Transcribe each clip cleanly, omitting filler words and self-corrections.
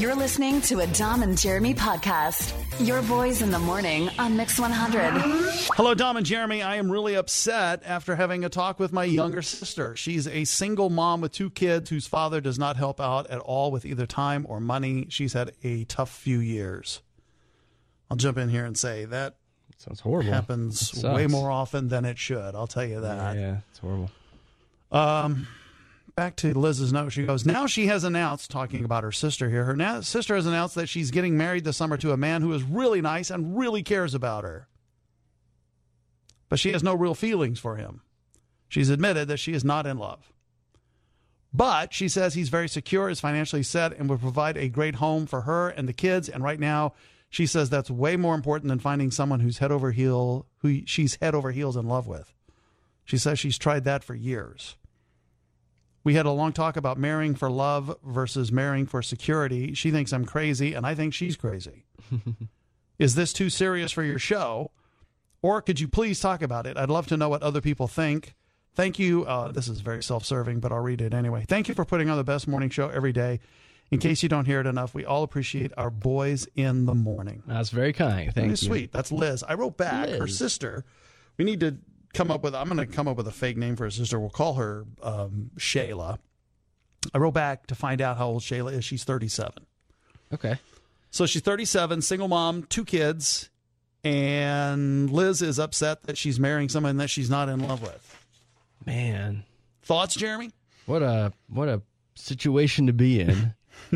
You're listening to a Dom and Jeremy podcast. Your boys in the morning on Mix 100. Hello, Dom and Jeremy. I am really upset after having a talk with my younger sister. She's a single mom with 2 kids whose father does not help out at all with either time or money. She's had a tough few years. I'll jump in here and say that sounds horrible. Happens way more often than it should. I'll tell you that. Yeah, it's horrible. Back to Liz's note. She goes, now she has announced, talking about her sister here, her sister has announced that she's getting married this summer to a man who is really nice and really cares about her. But she has no real feelings for him. She's admitted that she is not in love. But she says he's very secure, is financially set, and will provide a great home for her and the kids. And right now, she says that's way more important than finding someone who she's head over heels in love with. She says she's tried that for years. We had a long talk about marrying for love versus marrying for security. She thinks I'm crazy, and I think she's crazy. Is this too serious for your show? Or could you please talk about it? I'd love to know what other people think. Thank you. This is very self-serving, but I'll read it anyway. Thank you for putting on the best morning show every day. In case you don't hear it enough, we all appreciate our boys in the morning. That's very kind. Thank you. Sweet. That's Liz. I wrote back. Liz. Her sister. We need to I'm going to come up with a fake name for her sister. We'll call her Shayla. I wrote back to find out how old Shayla is. She's 37. Okay. So she's 37, single mom, 2 kids, and Liz is upset that she's marrying someone that she's not in love with. Man. Thoughts, Jeremy? What a situation to be in.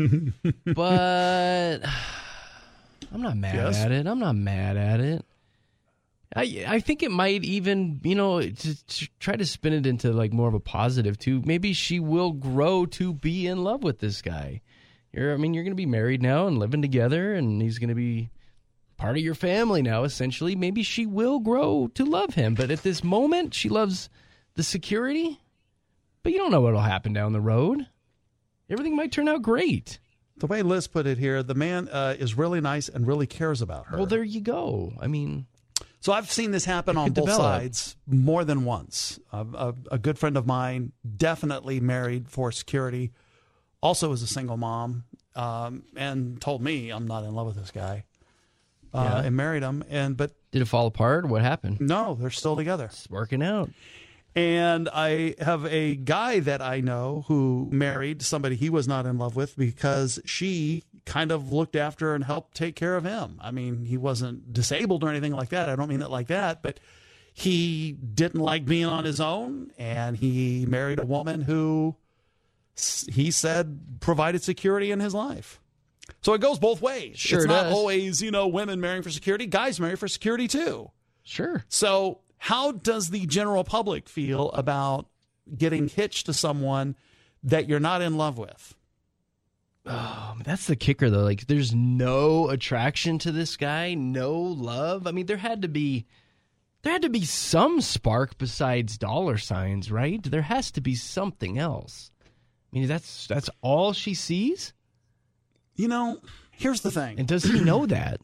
But I'm not mad at it. I'm not mad at it. I think it might even, to try to spin it into like more of a positive too. Maybe she will grow to be in love with this guy. You're going to be married now and living together, and he's going to be part of your family now, essentially. Maybe she will grow to love him. But at this moment, she loves the security. But you don't know what will happen down the road. Everything might turn out great. The way Liz put it here, the man is really nice and really cares about her. Well, there you go. So I've seen this happen on both sides more than once. A good friend of mine, definitely married for security, also is a single mom, and told me I'm not in love with this guy, and married him. But did it fall apart? What happened? No, they're still together. It's working out. And I have a guy that I know who married somebody he was not in love with because she kind of looked after and helped take care of him. I mean, he wasn't disabled or anything like that. I don't mean it like that, but he didn't like being on his own, and he married a woman who he said provided security in his life. So it goes both ways. Sure, it's not does. always, women marrying for security. Guys marry for security too. Sure. So how does the general public feel about getting hitched to someone that you're not in love with? Oh, that's the kicker, though. Like, there's no attraction to this guy, no love. I mean, there had to be some spark besides dollar signs, right? There has to be something else. I mean, that's all she sees? Here's the thing. And does he know that?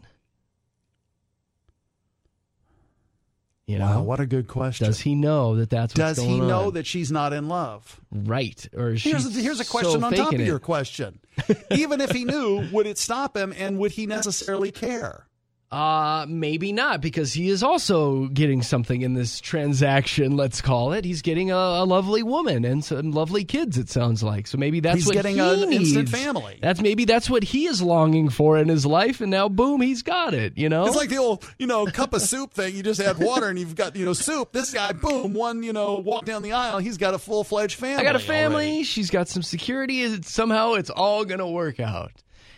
Wow, what a good question. Does he know that that's what's going on? Does he know that she's not in love? Right. Or here's a question on top of your question. Even if he knew, would it stop him, and would he necessarily care? Maybe not, because he is also getting something in this transaction, let's call it. He's getting a lovely woman and some lovely kids, it sounds like. So maybe that's what he needs. He's getting an instant family. That's what he is longing for in his life, and now, boom, he's got it, It's like the old, cup of soup thing. You just add water and you've got, soup. This guy, boom, walk down the aisle, he's got a full-fledged family. I got a family. Already. She's got some security. Somehow it's all going to work out.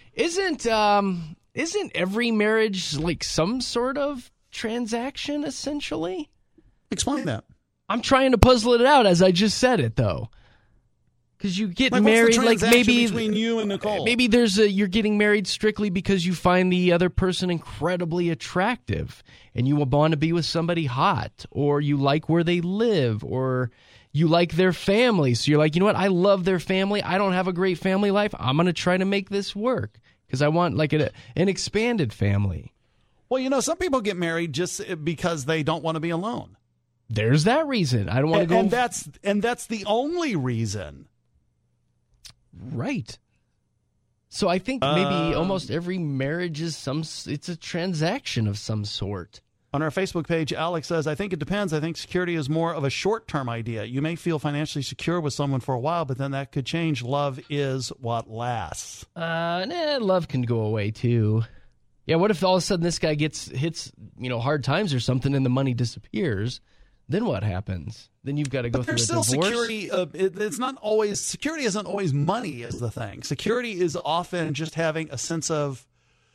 Isn't every marriage like some sort of transaction, essentially? Explain that. I'm trying to puzzle it out as I just said it, though. Because you get married, like maybe between you and Nicole. Maybe you're getting married strictly because you find the other person incredibly attractive, and you want to be with somebody hot, or you like where they live, or you like their family. So you're like, you know what? I love their family. I don't have a great family life. I'm going to try to make this work. Because I want like an expanded family. Well, some people get married just because they don't want to be alone. There's that reason. I don't want to go. And that's the only reason. Right. So I think maybe almost every marriage is it's a transaction of some sort. On our Facebook page, Alex says, I think it depends. I think security is more of a short-term idea. You may feel financially secure with someone for a while, but then that could change. Love is what lasts. Love can go away too. Yeah, what if all of a sudden this guy hits hard times or something and the money disappears? Then what happens? Then you've got to go through a divorce. There's still security. It's not always, security isn't always money is the thing. Security is often just having a sense of,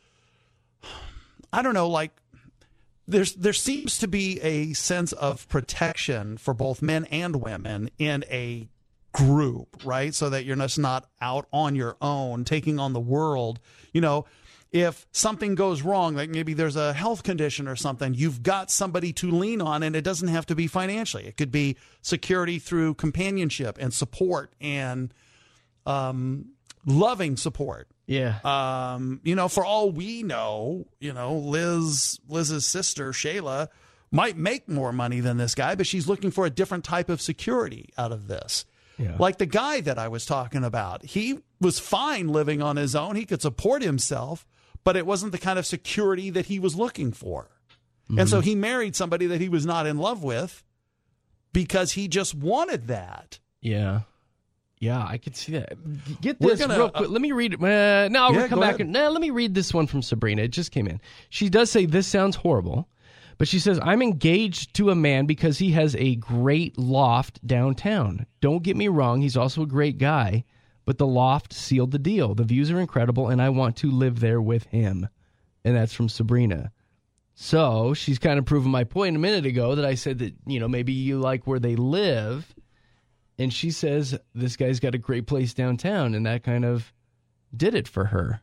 I don't know, like, there seems to be a sense of protection for both men and women in a group, right? So that you're just not out on your own, taking on the world. You know, if something goes wrong, like maybe there's a health condition or something, you've got somebody to lean on, and it doesn't have to be financially. It could be security through companionship and support and loving support. Yeah. For all we know, Liz's sister, Shayla, might make more money than this guy, but she's looking for a different type of security out of this. Yeah. Like the guy that I was talking about, he was fine living on his own. He could support himself, but it wasn't the kind of security that he was looking for. Mm-hmm. And so he married somebody that he was not in love with because he just wanted that. Yeah. Yeah, I can see that. Get this real quick. Let me read it. We'll come back. Let me read this one from Sabrina. It just came in. She does say, this sounds horrible, but she says, I'm engaged to a man because he has a great loft downtown. Don't get me wrong. He's also a great guy, but the loft sealed the deal. The views are incredible, and I want to live there with him. And that's from Sabrina. So she's kind of proving my point a minute ago that I said that, maybe you like where they live. And she says, this guy's got a great place downtown, and that kind of did it for her.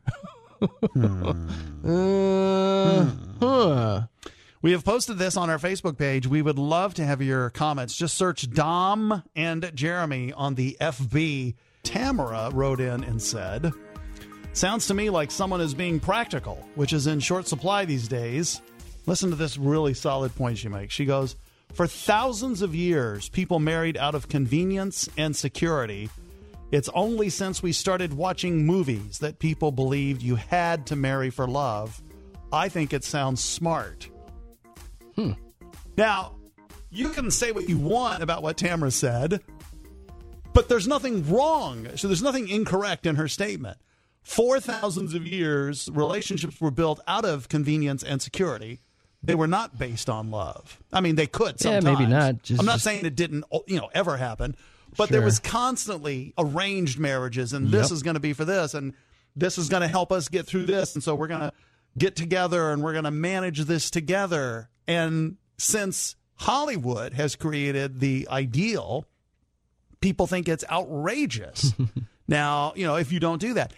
We have posted this on our Facebook page. We would love to have your comments. Just search Dom and Jeremy on the FB. Tamara wrote in and said, sounds to me like someone is being practical, which is in short supply these days. Listen to this really solid point she makes. She goes, for thousands of years, people married out of convenience and security. It's only since we started watching movies that people believed you had to marry for love. I think it sounds smart. Now, you can say what you want about what Tamara said, but there's nothing wrong. So there's nothing incorrect in her statement. For thousands of years, relationships were built out of convenience and security. They were not based on love. I mean, they could sometimes. Yeah, maybe not. I'm not saying it didn't, ever happen, but there was constantly arranged marriages, and this is going to be for this, and this is going to help us get through this, and so we're going to get together, and we're going to manage this together. And since Hollywood has created the ideal, people think it's outrageous. Now, if you don't do that.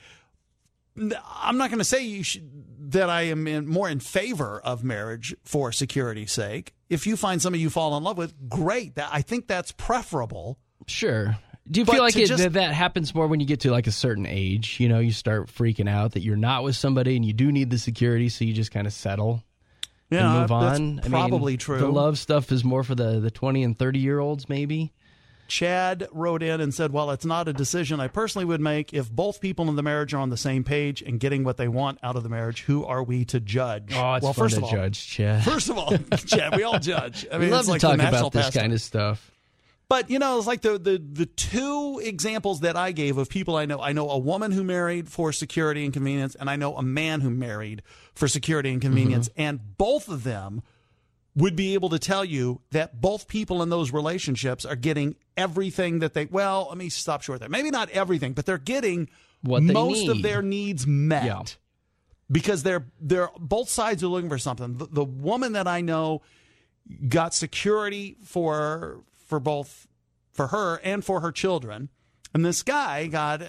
I'm not going to say that I am more in favor of marriage for security's sake. If you find somebody you fall in love with, great. I think that's preferable. Sure. Do you feel like that happens more when you get to like a certain age? You start freaking out that you're not with somebody and you do need the security, so you just kind of settle and move on. That's probably true. The love stuff is more for the 20 and 30-year-olds maybe. Chad wrote in and said, well, it's not a decision I personally would make. If both people in the marriage are on the same page and getting what they want out of the marriage, who are we to judge? Oh, it's fun to judge, Chad. First of all, Chad, we all judge. I mean, we love it's to like talk about this kind of stuff. But, it's like the two examples that I gave of people I know. I know a woman who married for security and convenience, and I know a man who married for security and convenience. Mm-hmm. And both of them would be able to tell you that both people in those relationships are getting everything that let me stop short there. Maybe not everything, but they're getting most of their needs met. Yeah. Because they're both sides are looking for something. The woman that I know got security for both for her and for her children, and this guy got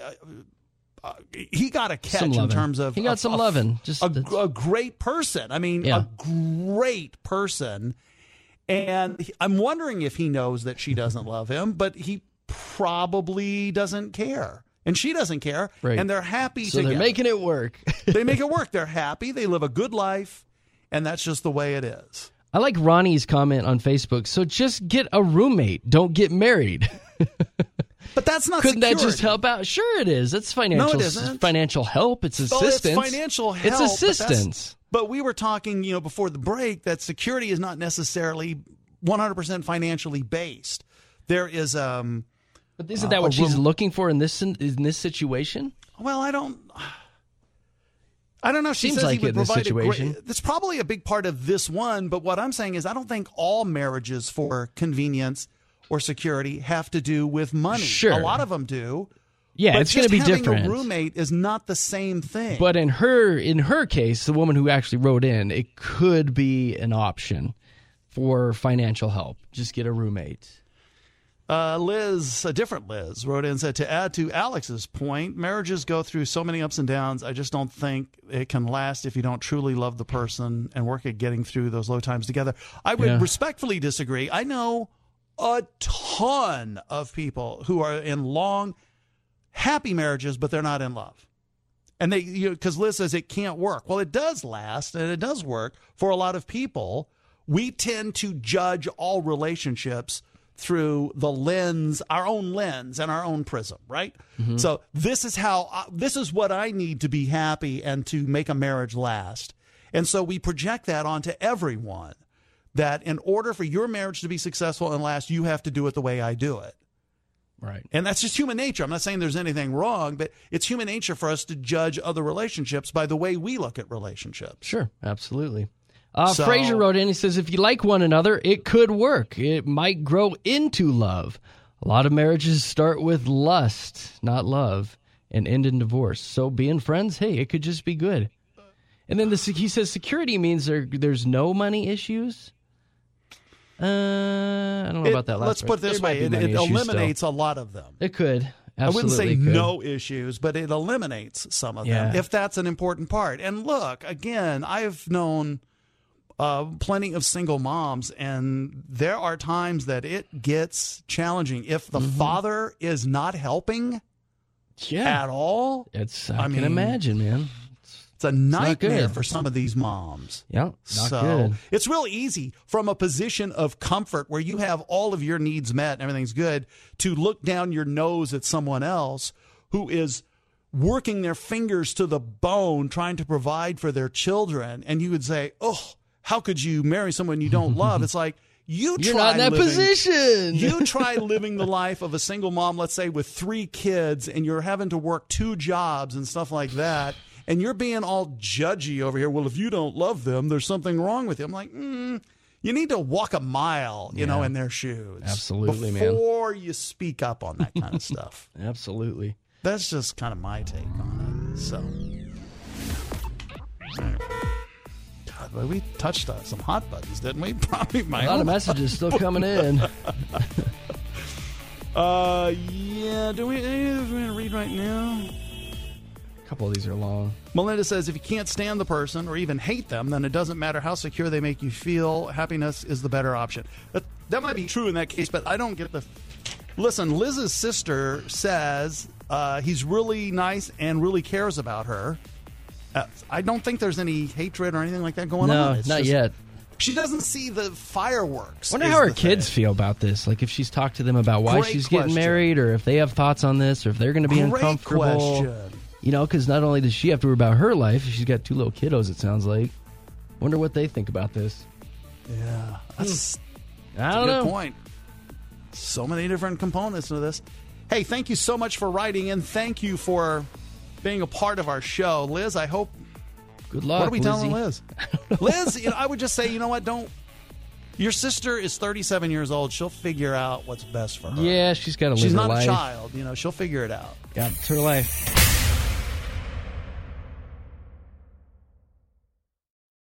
he got a catch in terms of he got some loving, just a great person. I mean, a great person. And I'm wondering if he knows that she doesn't love him, but he probably doesn't care. And she doesn't care. Right. And they're happy together. So they're making it work. They make it work. They're happy. They live a good life. And that's just the way it is. I like Ronnie's comment on Facebook. So just get a roommate. Don't get married. But that's not Couldn't security. that just help out? Sure it is. That's financial. No, it isn't. Financial help. It's assistance. It's financial help. It's assistance. But we were talking, before the break that security is not necessarily 100% financially based. There is But isn't that what she's looking for in this situation? Well, I don't know. She Seems says like he would it in this provide situation. That's probably a big part of this one. But what I'm saying is, I don't think all marriages for convenience or security have to do with money. Sure, a lot of them do. Yeah, but it's going to be different. Having a roommate is not the same thing. But in her case, the woman who actually wrote in, it could be an option for financial help. Just get a roommate. Liz, a different Liz, wrote in and said, to add to Alex's point, marriages go through so many ups and downs. I just don't think it can last if you don't truly love the person and work at getting through those low times together. I would respectfully disagree. I know a ton of people who are in long, happy marriages, but they're not in love. And because Liz says it can't work. Well, it does last and it does work for a lot of people. We tend to judge all relationships through the lens, our own lens and our own prism, right? Mm-hmm. So this is what I need to be happy and to make a marriage last. And so we project that onto everyone, that in order for your marriage to be successful and last, you have to do it the way I do it. Right. And that's just human nature. I'm not saying there's anything wrong, but it's human nature for us to judge other relationships by the way we look at relationships. Sure, absolutely. Fraser wrote in, he says, if you like one another, it could work. It might grow into love. A lot of marriages start with lust, not love, and end in divorce. So being friends, hey, it could just be good. And then he says security means there's no money issues. I don't know about that last Let's put it this way. It eliminates a lot of them. It could. Absolutely I wouldn't say could. no issues, but it eliminates some of them if that's an important part. And look, again, I've known plenty of single moms, and there are times that it gets challenging. If the father is not helping at all, I can imagine, man. It's a nightmare for some of these moms. Yeah, good. It's real easy from a position of comfort where you have all of your needs met and everything's good to look down your nose at someone else who is working their fingers to the bone trying to provide for their children. And you would say, oh, how could you marry someone you don't love? It's like, you're not in that position. You try living the life of a single mom, let's say with 3 kids, and you're having to work 2 jobs and stuff like that. And you're being all judgy over here. Well, if you don't love them, there's something wrong with you. I'm like, you need to walk a mile, in their shoes. Absolutely, man. Before you speak up on that kind of stuff. Absolutely. That's just kind of my take on it. So, God, we touched some hot buttons, didn't we? Probably a lot of messages still coming in. Do we read right now? A couple of these are long. Melinda says, if you can't stand the person or even hate them, then it doesn't matter how secure they make you feel. Happiness is the better option. That might be true in that case, but I don't get the... Listen, Liz's sister says he's really nice and really cares about her. I don't think there's any hatred or anything like that going on. No, not yet. She doesn't see the fireworks. I wonder how her kids feel about this. Like if she's talked to them about why she's getting married, or if they have thoughts on this, or if they're going to be uncomfortable. Question. Because not only does she have to worry about her life, she's got 2 little kiddos, it sounds like. Wonder what they think about this. Yeah. That's I don't know. Good point. So many different components to this. Hey, thank you so much for writing in. Thank you for being a part of our show. Liz, I hope... Good luck, What are we telling Lizzie? Liz? Liz, I would just say, you know what? Your sister is 37 years old. She'll figure out what's best for her. Yeah, she's got to live her life. She's not a child. She'll figure it out. Yeah, it's her life.